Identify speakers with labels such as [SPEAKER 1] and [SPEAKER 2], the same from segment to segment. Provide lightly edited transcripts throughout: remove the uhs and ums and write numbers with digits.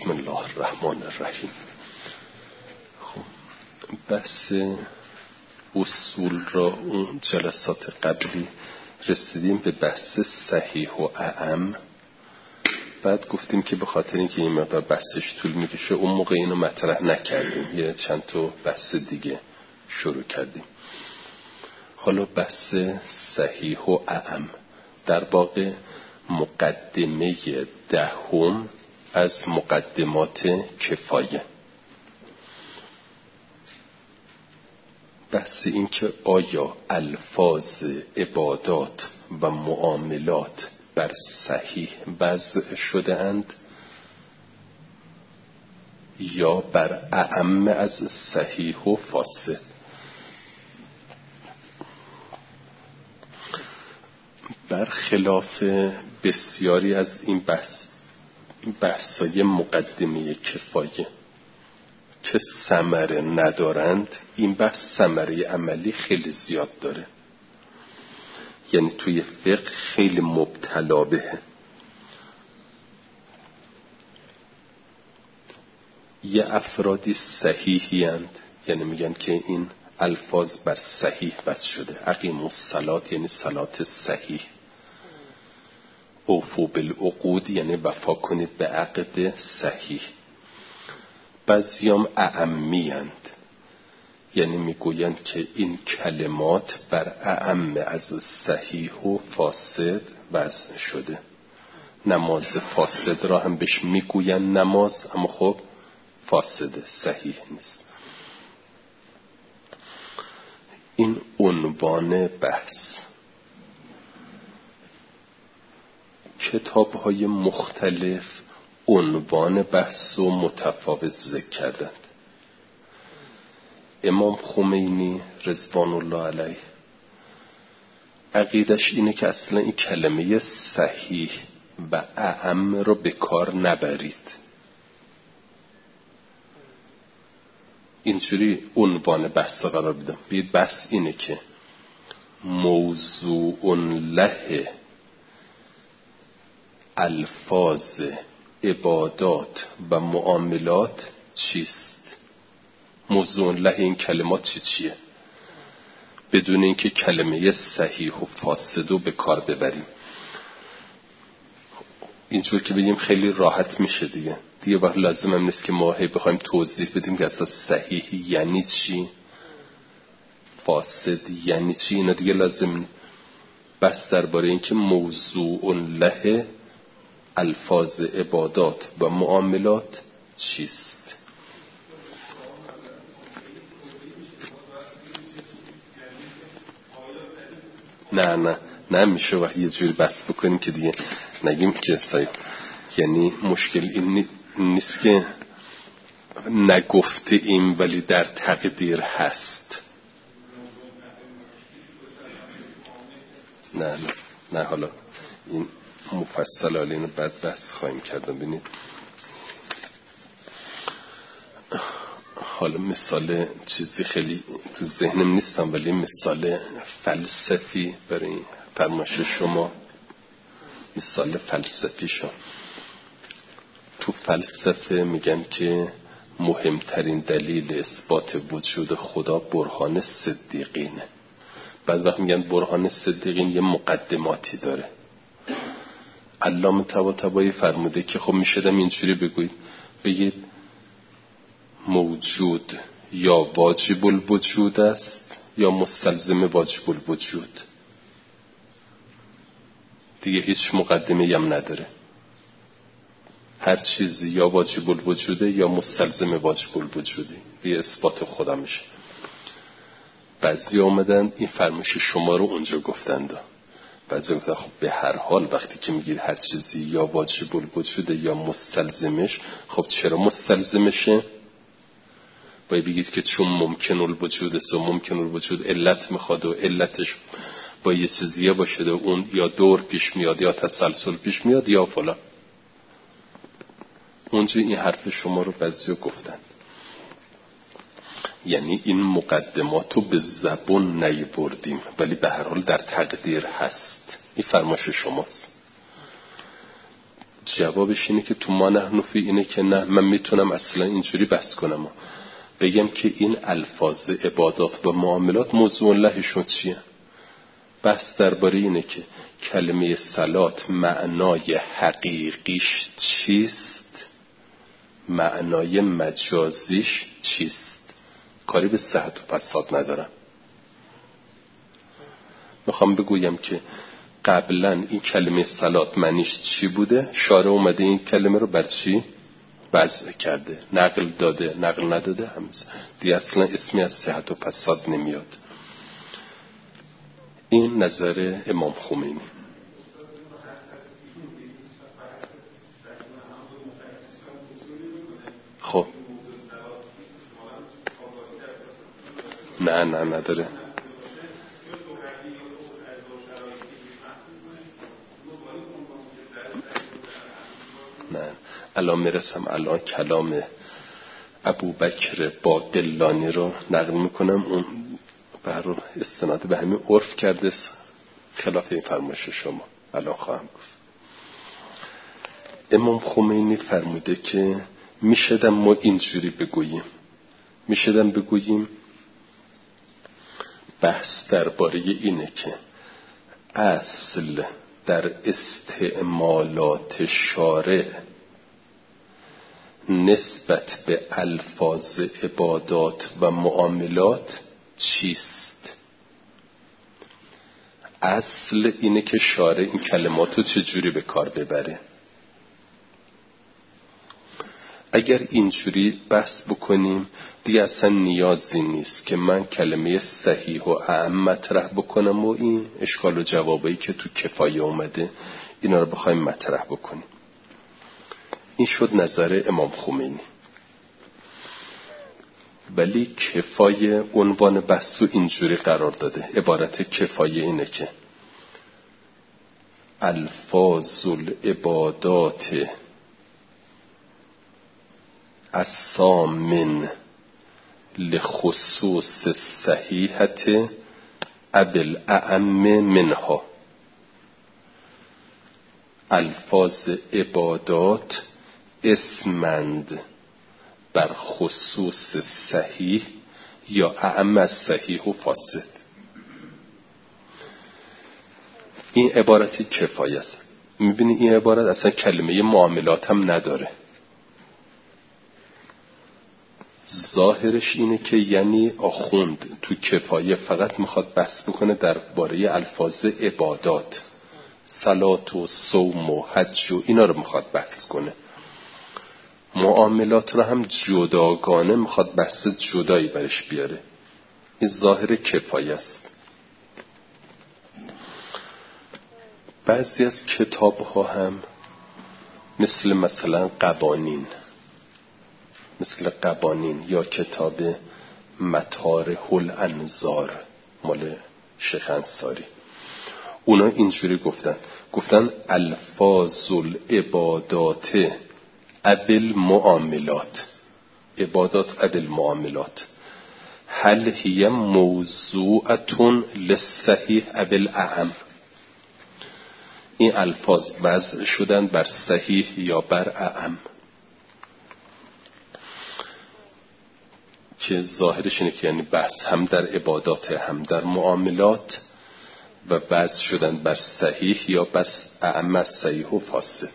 [SPEAKER 1] بسم الله الرحمن الرحیم. خب بحث اصول را اون جلسات قبلی رسیدیم به بحث صحیح و اعم. بعد گفتیم که به خاطر اینکه این مقدار بحثش طول میکشه اون موقع اینو مطرح نکردیم، یه چند تا بحث دیگه شروع کردیم. حالا بحث صحیح و اعم در واقع مقدمه دهم از مقدمات کفایه. بحث این که آیا الفاظ عبادات و معاملات بر صحیح وضع شده اند یا بر اعم از صحیح و فاسد. برخلاف بسیاری از این بحثای مقدمه کفایه که ثمره ندارند، این بحث ثمره عملی خیلی زیاد داره. یعنی توی فقه خیلی مبتلا بهه. یه افرادی صحیحی اند، یعنی میگن که این الفاظ بر صحیح وضع شده. اقیموا الصلاة یعنی صلات صحیح. اوفوا بالعقود یعنی وفا کنید به عقد صحیح. بعضیام اعمی اند، یعنی میگویند که این کلمات بر اعم از صحیح و فاسد وضع شده. نماز فاسد را هم بهش میگویند نماز، اما خب فاسده، صحیح نیست. این عنوان بحث. کتاب‌های مختلف عنوان بحث و متفاوت ذکر کردند. امام خمینی رضوان الله علیه عقیدش اینه که اصلا این کلمه صحیح و اعم رو به کار نبرید. اینجوری عنوان بحث قرار بدم. بید بحث اینه که موضوع له الفاظ عبادات و معاملات چیست؟ موضوع له این کلمات چیه؟ بدون اینکه کلمه صحیح و فاسد رو به کار ببریم. اینجور که بگیم خیلی راحت میشه دیگه وقت لازم هم نیست که ما بخوایم توضیح بدیم که اصلا صحیح یعنی چی، فاسد یعنی چی. اینا دیگه لازم بس درباره این که موضوع له الفاظ عبادات و معاملات چیست. نه میشه وقتی یه جوری بحث بکنیم که دیگه نگیم که صحیح. یعنی مشکل این نیست که نگفته ایم ولی در تقدیر هست. نه حالا این مفصل اینو بعد بحث خواهیم کردم. ببینید حالا مثال چیزی خیلی تو ذهنم نیستم ولی مثال فلسفی برای فرمایش شما. مثال فلسفی شما تو فلسفه میگن که مهمترین دلیل اثبات وجود خدا برهان صدیقینه. بعد وقت میگن برهان صدیقین یه مقدماتی داره. علامه طباطبایی فرموده که خب میشدم اینجوری بگید موجود یا واجب الوجود است یا مستلزم واجب الوجود. دیگه هیچ مقدمه‌ای هم نداره. هر چیزی یا واجب الوجوده یا مستلزم واجب الوجوده. دیگه اثبات خدا میشه. بعضی آمدن این فرمایش شما رو اونجا گفتند. بعضی گفتن خب به هر حال وقتی که میگید هر چیزی یا واجب الوجوده یا مستلزمش، خب چرا مستلزمشه؟ باید بگید که چون ممکن الوجود است و ممکن الوجود علت میخواد و علتش با یه چیز دیگه باشه و اون یا دور پیش میاد یا تسلسل پیش میاد یا فلان. اونجا این حرف شما رو بعضی گفتند. یعنی این مقدمات رو به زبون نیاوردیم ولی به هر حال در تقدیر هست. این فرمایش شماست. جوابش اینه که تو ما نحنفی اینه که نه، من میتونم اصلا اینجوری بس کنم بگم که این الفاظ عبادات و معاملات موضوع لهشون چیه. بحث درباره اینه که کلمه صلات معنای حقیقیش چیست، معنای مجازیش چیست. کاری به صحت و فساد ندارم. میخوام بگویم که قبلا این کلمه صلات معنیش چی بوده، شارع اومده این کلمه رو بر چی وضع کرده، نقل داده، نقل نداده همز دیگه اصلا اسمی از صحت و فساد نمیاد. این نظر امام خمینی. خب نه نداره. نه الان میرسم، الان کلام ابوبکر باقلانی رو نقل میکنم. اون بر استناد به همین عرف کرده خلاف این فرمایش شما. الان خواهم گفت. امام خمینی فرموده که میشدم ما اینجوری بگوییم، میشدم بگوییم بحث درباره اینه که اصل در استعمالات شارع نسبت به الفاظ عبادات و معاملات چیست. اصل اینه که شارع این کلمات رو چجوری به کار ببره. اگر اینجوری بحث بکنیم دیگه اصلا نیازی نیست که من کلمه صحیح و اعم مطرح بکنم و این اشکال و جوابایی که تو کفایه اومده اینا رو بخوایم مطرح بکنیم. این شد نظر امام خمینی. ولی کفایه عنوان بحث رو اینجوری قرار داده. عبارت کفایه اینه که الفاظ العبادات السامن لخصوص الصحیحة ابل اعم منها. الفاظ عبادات اسمند بر خصوص صحیح یا اعم از صحیح و فاسد. این عبارتی کفایه است. میبینی این عبارت اصلا کلمه معاملات هم نداره. ظاهرش اینه که یعنی آخوند تو کفایه فقط میخواد بحث بکنه درباره الفاظ عبادات، صلات و صوم و حج و اینا رو میخواد بحث کنه. معاملات رو هم جداگانه میخواد بحث جدایی برش بیاره. این ظاهر کفایه است. بعضی از کتاب ها هم مثلا قوانین یا کتاب مطارح الانظار مال شیخ انصاری، اونا اینجوری گفتن الفاظ العبادات ابل معاملات، عبادات ابل معاملات هل هی موضوعتون للصحیح ابل اعم. این الفاظ وضع شدن بر صحیح یا بر اعم، که ظاهرش اینه که یعنی بحث هم در عبادات هم در معاملات و وضع شدن بر صحیح یا بر اعم از صحیح و فاسد.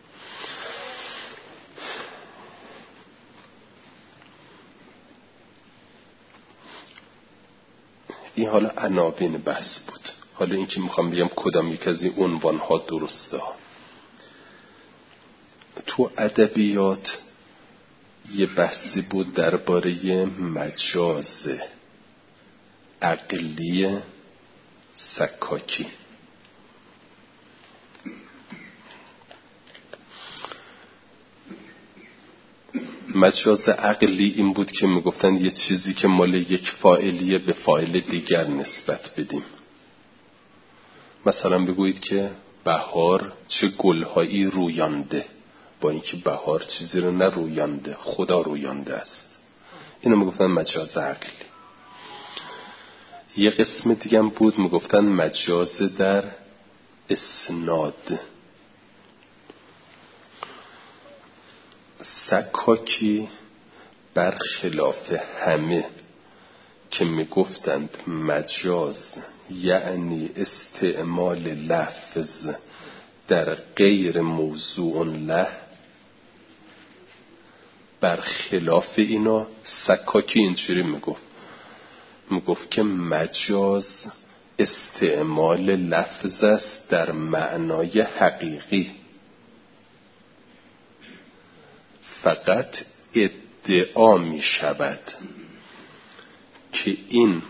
[SPEAKER 1] این حالا عناوین بحث بود. حالا این که میخوام بگم کدام یک از این عنوانها درسته ها. تو ادبیات یه بحثی بود درباره مجاز عقلی سکاکی. مجاز عقلی این بود که میگفتن یه چیزی که مال یک فاعلیه به فاعل دیگر نسبت بدیم. مثلا بگویید که بهار چه گلهایی رویانده، با اینکه بهار چیزی رو نرویانده، خدا رویانده است. اینو میگفتن مجاز عقلی. یه قسم دیگه هم بود میگفتن مجاز در اسناد. سکاکی برخلاف همه که میگفتند مجاز یعنی استعمال لفظ در غیر موضوع له، برخلاف اینا سکاکی اینجوری میگفت که مجاز استعمال لفظ است در معنای حقیقی، فقط ادعا می شود که این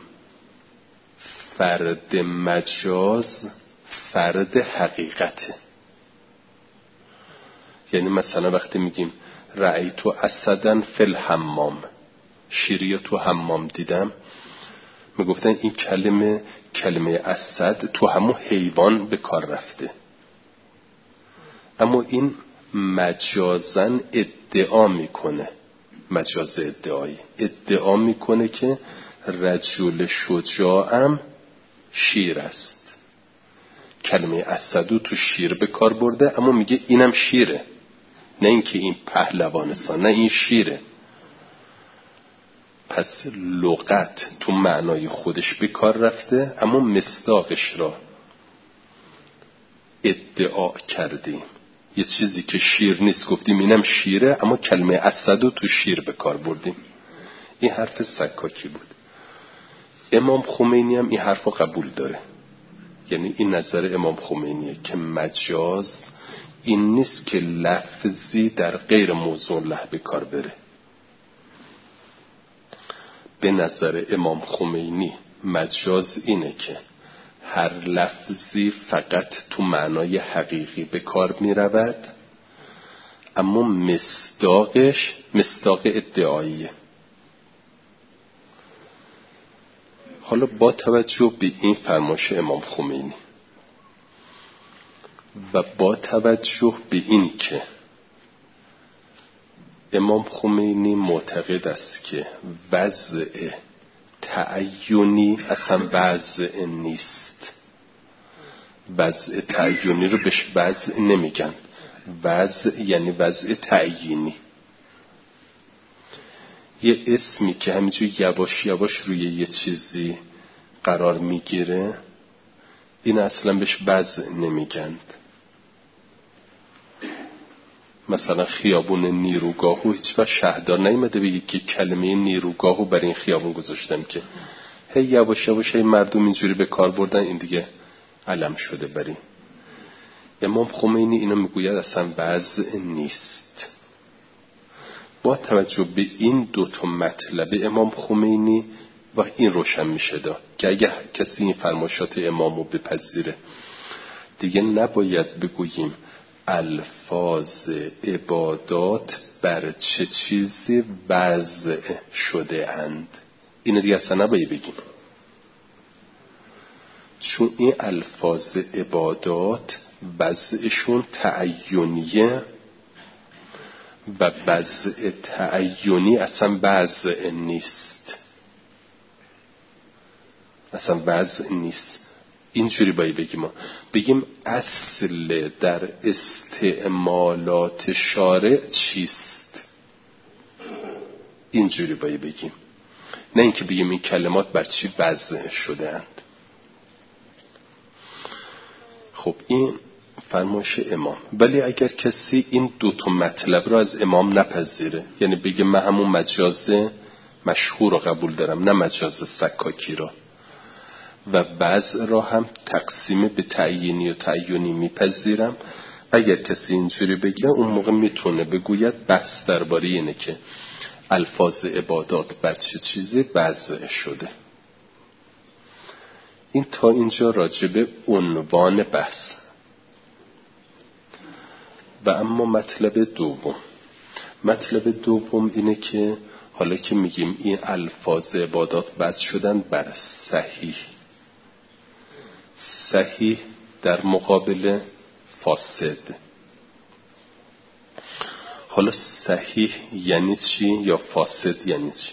[SPEAKER 1] فرد مجاز فرد حقیقته. یعنی مثلا وقتی میگیم رأیت اسدن فی الحمام، شیری تو حمام دیدم، میگفتن این کلمه اسد تو همون حیوان به کار رفته، اما این مجازن ادعا میکنه، مجاز ادعایی ادعا میکنه که رجل شجاعم شیر است. کلمه اسدو تو شیر به کار برده، اما میگه اینم شیره، نه اینکه این پهلوانسا، نه این شیره. پس لغت تو معنای خودش به کار رفته، اما مصداقش را ادعا کردیم. یه چیزی که شیر نیست گفتیم اینم شیره، اما کلمه اسدو تو شیر به کار بردیم. این حرف سکاکی بود. امام خمینی هم این حرف رو قبول داره. یعنی این نظر امام خمینیه که مجاز این نیست که لفظی در غیر موضوع له به کار بره. به نظر امام خمینی مجاز اینه که هر لفظی فقط تو معنای حقیقی به کار می رود، اما مصداقش مصداق ادعاییه. حالا با توجه به این فرمایش امام خمینی و با توجه به این که امام خمینی معتقد است که وضع تعیونی اصلا وضع نیست، وضع تعیونی رو بهش وضع نمیگن، وضع یعنی وضع تعیینی، یه اسمی که همینجور یواش یواش روی یه چیزی قرار میگیره، این اصلا بهش وضع نمیگند. مثلا خیابون نیروگاهو هیچ وقت شهردار نیامده بگه که کلمه نیروگاهو برای این خیابون گذاشتم، که هی یواش یواش هی مردم اینجوری به کار بردن، این دیگه علم شده برای. امام خمینی اینو میگوید اصلا وضع نیست. با توجه به این دوتا مطلب امام خمینی و این روشن میشه داد که اگه کسی این فرمایشات امامو بپذیره، دیگه نباید بگوییم الفاظ عبادات بر چه چیزی وضع شده اند. اینو دیگه اصلا نباید بگیم، چون این الفاظ عبادات وضعشون تعیونیه و وضع تعیونی اصلا وضع نیست، اصلا وضع نیست. اینجوری باید بگیم اصل در استعمالات شارع چیست، اینجوری باید بگیم، نه اینکه بگیم این کلمات بر چی وضع شده اند. خب این فرمایش امام. ولی اگر کسی این دوتا مطلب رو از امام نپذیره، یعنی بگه من همون مجاز مشهور رو قبول دارم نه مجاز سکاکی را، و وضع را هم تقسیم به تعیینی و تعیینی میپذیرم، اگر کسی اینجوری بگه اون موقع میتونه بگوید بحث درباره اینه که الفاظ عبادات بر چه چیزی وضع شده. این تا اینجا راجب عنوان بحث. و اما مطلب دوم اینه که حالا که میگیم این الفاظ عبادات وضع شدن بر صحیح در مقابل فاسد. حالا صحیح یعنی چی یا فاسد یعنی چی؟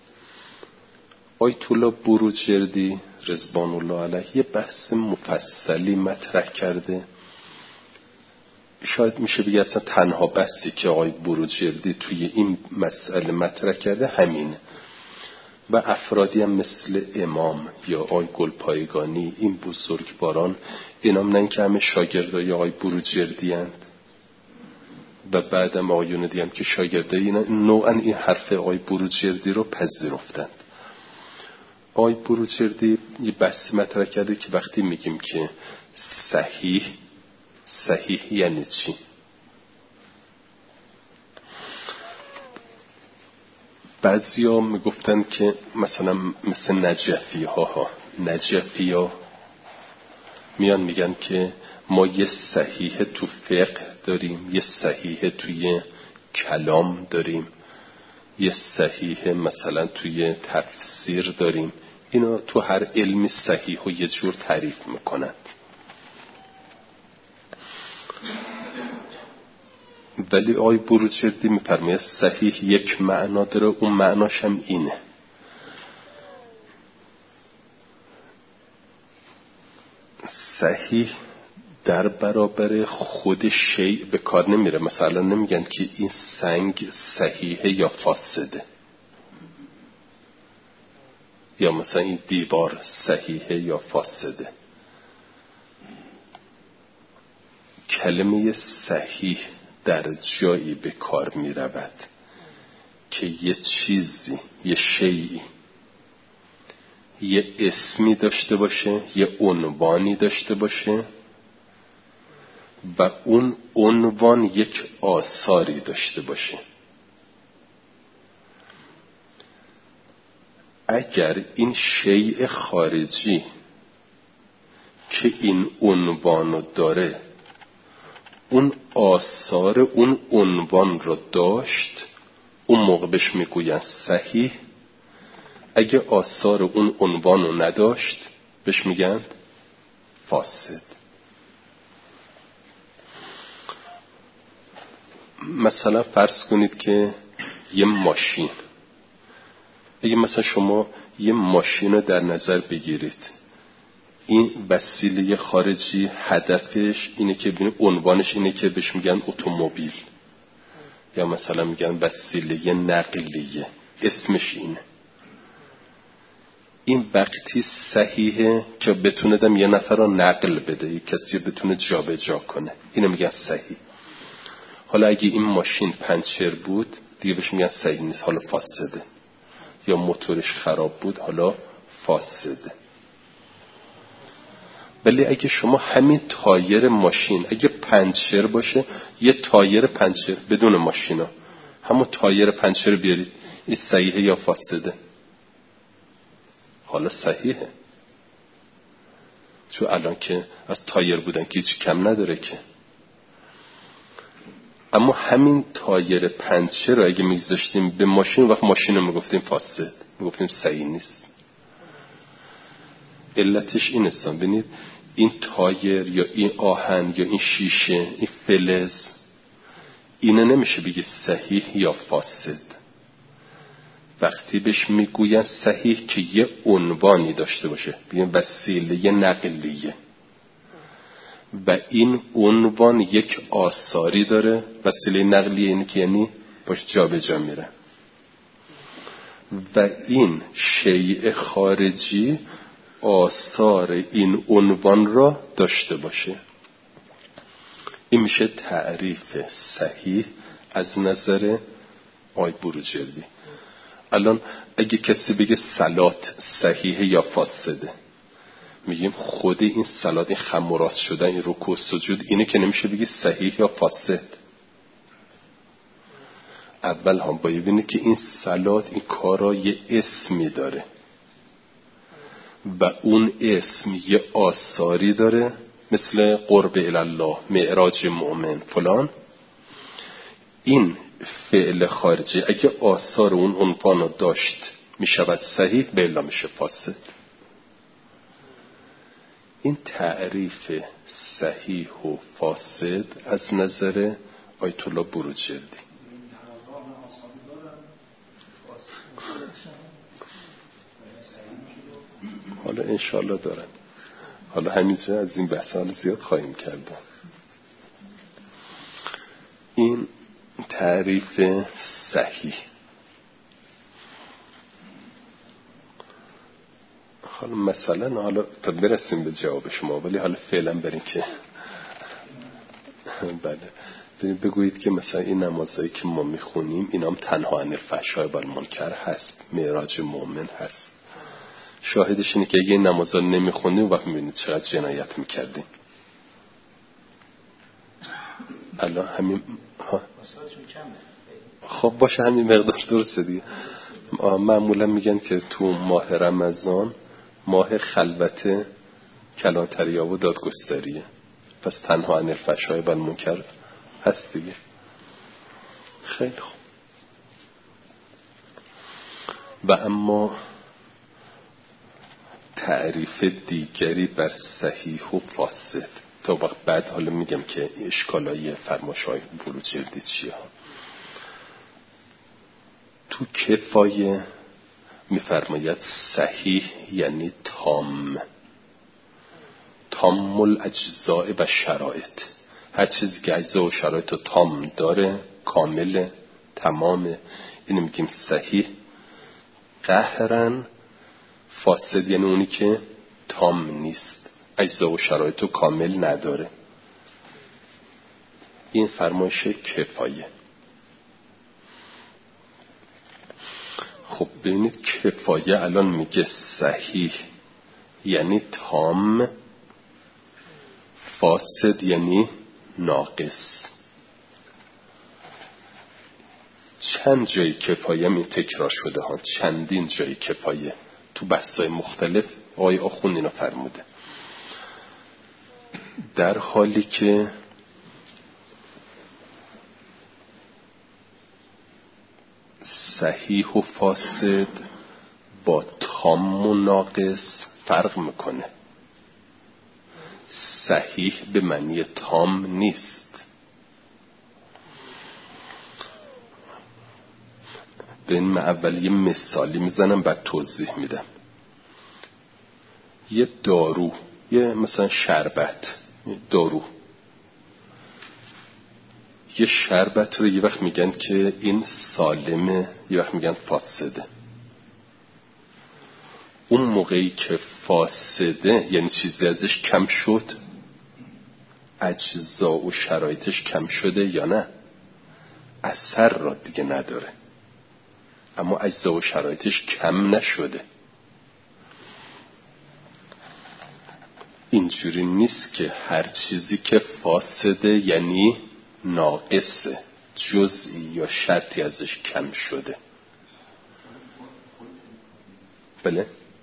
[SPEAKER 1] آیت الله بروجردی رضوان الله علیه یه بحث مفصلی مطرح کرده شاید میشه بگه اصلا تنها بحثی که آقای بروجردی توی این مسئله مطرح کرده همینه و افرادی هم مثل امام یا آقای گلپایگانی، این بزرگواران، اینام نه اینکه همه شاگردای آقای بروجردی هستند و بعدم آقایون دیگه هم که شاگردای اینا نوعا این حرف آقای بروجردی رو پذیرفتند. آقای بروجردی یه بحثی مطرح کرده که وقتی میگیم که صحیح یعنی چی؟ بعضی ها میگفتن که مثلا مثل نجفی ها میان میگن که ما یه صحیح تو فقه داریم، یه صحیح توی کلام داریم، یه صحیح مثلا توی تفسیر داریم. اینا تو هر علمی صحیح و یه جور تعریف میکنند. ولی آقای بروجردی میفرماید صحیح یک معنا داره، اون معناش هم اینه. صحیح در برابر خود شیء به کار نمیره. مثلا نمیگن که این سنگ صحیحه یا فاسده، یا مثلا این دیوار صحیحه یا فاسده. کلمه صحیح در جایی به کار می رود که یه چیزی، یه شیئی، یه اسمی داشته باشه، یه عنوانی داشته باشه و اون عنوان یک آثاری داشته باشه. اگر این شیء خارجی که این عنوانو داره اون آثار اون عنوان رو داشت، اون موقع بهش میگوین صحیح. اگه آثار اون عنوان رو نداشت بهش میگن فاسد. مثلا فرض کنید که یه ماشین، اگه مثلا شما یه ماشین رو در نظر بگیرید، این وسیله خارجی هدفش اینه که ببینید، عنوانش اینه که بهش میگن اتومبیل یا مثلا میگن وسیله نقلیه، اسمش اینه. این وقتی صحیحه که بتونه دم یه نفر رو نقل بده، یه کسی رو بتونه جابجا کنه، اینو میگن صحیح. حالا اگه این ماشین پنچر بود دیگه بهش میگن صحیح نیست، حالا فاسده. یا موتورش خراب بود، حالا فاسده. ولی اگه شما همین تایر ماشین اگه پنچر باشه، یه تایر پنچر بدون ماشینا، همون تایر پنچر بیارید، این صحیحه یا فاسده؟ حالا صحیحه، چون الان که از تایر بودن که هیچ کم نداره که. اما همین تایر پنچر رو اگه میذاشتیم به ماشین، وقت ماشین رو میگفتیم فاسد، میگفتیم صحیح نیست. علتش این است، ببینید این تایر یا این آهن یا این شیشه، این فلز، اینه نمیشه بگی صحیح یا فاسد. وقتی بهش میگوین صحیح که یه عنوانی داشته باشه، بگیم وسیله نقلیه و این عنوان یک آثاری داره. وسیله نقلیه اینه که یعنی باش جا به جا میره و این شیء خارجی آثار این عنوان را داشته باشه. این میشه تعریف صحیح از نظر آقای بروجردی. الان اگه کسی بگه صلات صحیحه یا فاسده، میگیم خود این صلات، این خم و راست شدن، این رکوع سجود، اینه که نمیشه بگی صحیح یا فاسد. اول هم باید ببینید که این صلات، این کارا یه اسمی داره و اون اسم یه آثاری داره، مثل قرب الله، معراج مؤمن فلان. این فعل خارجی اگه آثار اون عنوانو داشت میشود صحیح، به الا میشه فاسد. این تعریف صحیح و فاسد از نظر آیت الله بروجردی. حالا انشالله دارن. حالا همینجا از این بحثان زیاد خواهیم کرد. این تعریف صحیح. حالا مثلا تا برسیم به جواب شما، ولی حالا فعلا بریم که بله بگویید که مثلا این نمازایی که ما میخونیم اینام تنها عن الفحشاء و المنکر هست، معراج مؤمن هست. شاهدش اینه که اگه این نمازا نمیخونیم وقت میبینید چقدر جنایت میکردیم. الان همین خب باشه همین مقدار درسته دیگه. معمولا میگن که تو ماه رمضان ماه خلوت کلانتری و دادگستریه، پس تنها عن الفحشاء و المنکر هست دیگه. خیلی خوب. و اما تعریف دیگری بر صحیح و فاسد تا وقت بعد حالا میگم که اشکالای فرماشای بروجردی چیه. تو کفایه میفرماید صحیح یعنی تام الاجزاء و شرایط، هر چیزی که اجزا و شرایط رو تام داره، کامل، تمامه، اینو میگیم صحیح. قهرن فاسد یعنی اونی که تام نیست، اجزا و شرایط رو کامل نداره. این فرمایش کفایه. خب ببینید کفایه الان میگه صحیح یعنی تام، فاسد یعنی ناقص. چند جای کفایه می تکرار شده ها، چندین جای کفایه تو بحثای مختلف آقای آخوند اینو فرموده، در حالی که صحیح و فاسد با تام و ناقص فرق میکنه. صحیح به معنی تام نیست. به این اول یه مثالی میزنم بعد توضیح میدم. یه دارو، یه مثلا شربت، دارو، یه شربت رو یه وقت میگن که این سالمه، یه وقت میگن فاسده. اون موقعی که فاسده یعنی چیزی ازش کم شد، اجزا و شرایطش کم شده یا نه، اثر را دیگه نداره، اما اجزا و شرایطش کم نشده. اینجوری نیست که هر چیزی که فاسده یعنی ناقصه، جزئی یا شرطی ازش کم شده. بله؟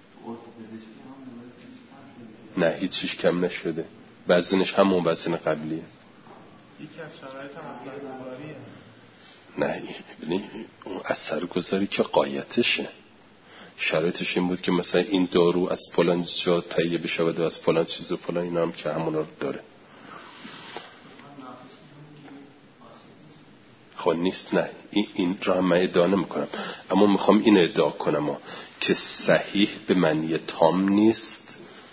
[SPEAKER 1] نه هیچیش کم نشده، وزنش همون وزن قبلیه.
[SPEAKER 2] یکی از شرایط هم اثرگذاریه.
[SPEAKER 1] نه اون اثرگذاری که قایتشه. شرایطش این بود که مثلا این دارو از فلان جا تهیه بشه و از فلان چیز و فلان، اینا هم که همونا رو داره. خب نیست. نه این را هم من ادعا نمی‌کنم، اما میخوام این ادعا کنم که صحیح به معنی تام نیست،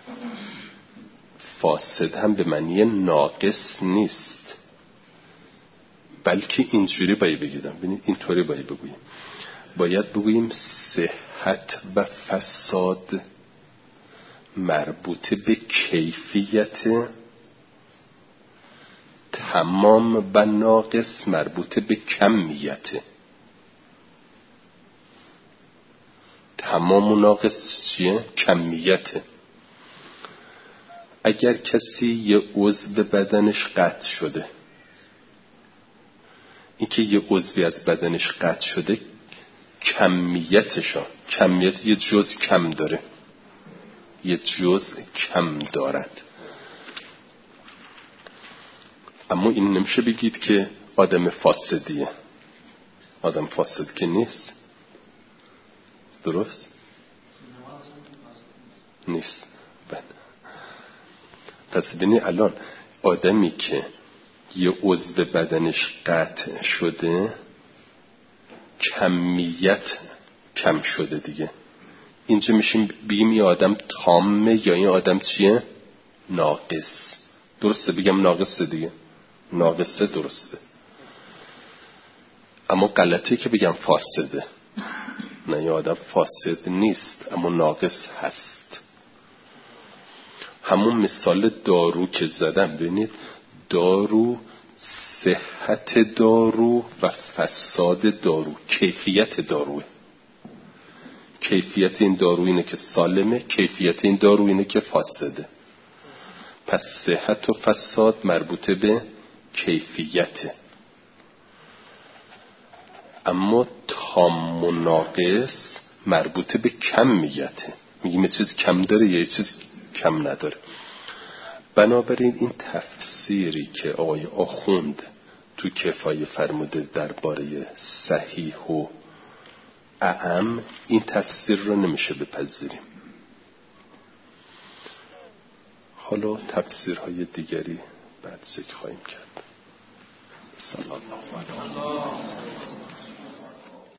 [SPEAKER 1] فاسد هم به معنی ناقص نیست، بلکه اینجوری باید بگیم. ببینید اینطوری باید بگوییم. باید بگوییم صحت و فساد مربوط به کیفیت، تمام و ناقص مربوط به کمیت. تمام و ناقص چیه؟ کمیته. اگر کسی یه عضو بدنش قطع شده، این که یه عضوی از بدنش قطع شده کمیت یه جزء کم داره، یه جزء کم دارد. اما این نمیشه بگید که آدم فاسدیه، آدم فاسد که نیست. درست؟ نیست. پس ببینی الان آدمی که یه عضو بدنش قطع شده کمیت کم شده دیگه، اینجا میشیم بگیم یه آدم تامه یا این آدم چیه؟ ناقص. درسته بگم ناقصه دیگه؟ ناقصه درسته. اما غلطی که بگم فاسده. نه، این آدم فاسد نیست اما ناقص هست. همون مثال دارو که زدم، ببینید دارو، صحت دارو و فساد دارو کیفیت داروه. کیفیت این دارو اینه که سالمه، کیفیت این دارو اینه که فاسده. پس صحت و فساد مربوطه به کیفیته، اما تام و ناقص مربوطه به کمیته. میگیم یه چیز کم داره یا یه چیز کم نداره. بنابراین این تفسیری که آقای آخوند تو کفایه فرموده درباره صحیح و اعم، این تفسیر رو نمیشه بپذیریم. حالا تفسیرهای دیگری بعد ذکر خواهیم کرد. صلی الله علیه و